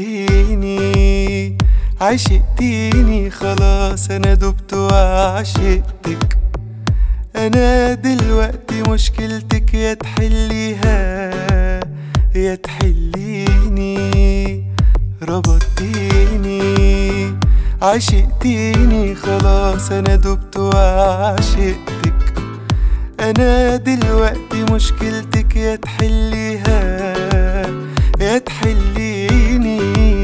ربطتيني عشقتيني خلاص انا دبت وعشقتك. انا دلوقتي مشكلتك يا تحليها يا تحليني. ربطتيني عشقتيني خلاص انا دبت وعشقتك. انا دلوقتي مشكلتك يا تحليها يا تحليني.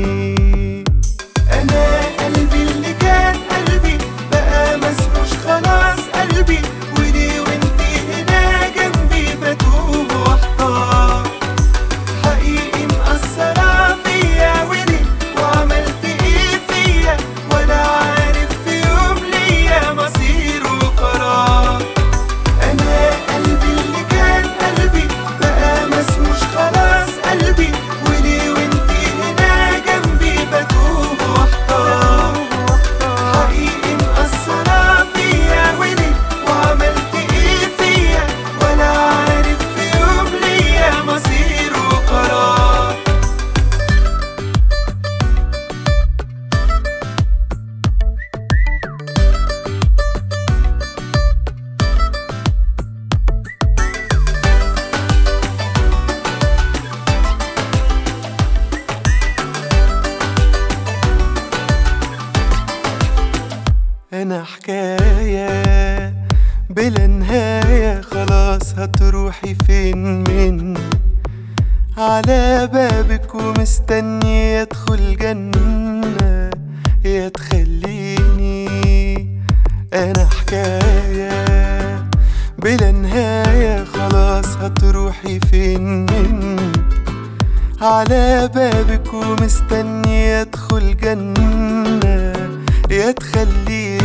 انا قلبي اللي كان قلبي بقى مسموش خلاص قلبي، وليه وانتي هنا جنبي بتوه واحتار. حقيقي مأثرة فيا وليه وعملت ايه فيا، ولا عارف في يوم ليا مصير وقرار. انا قلبي اللي كان قلبي بقى مسموش خلاص قلبي، وليه وانتي هنا جنبي بتوه واحتار. حقيقي مأثرة فيا وليه وعملت ايه فيا، ولا عارف في يوم ليا مصير وقرار. أنا حكاية بلا نهاية خلاص هتروحي فين مني، على بابك ومستني أدخل جنة يا تخليني. أنا حكاية بلا نهاية خلاص هتروحي فين مني، على بابك ومستني أدخل جنة يا تخليني.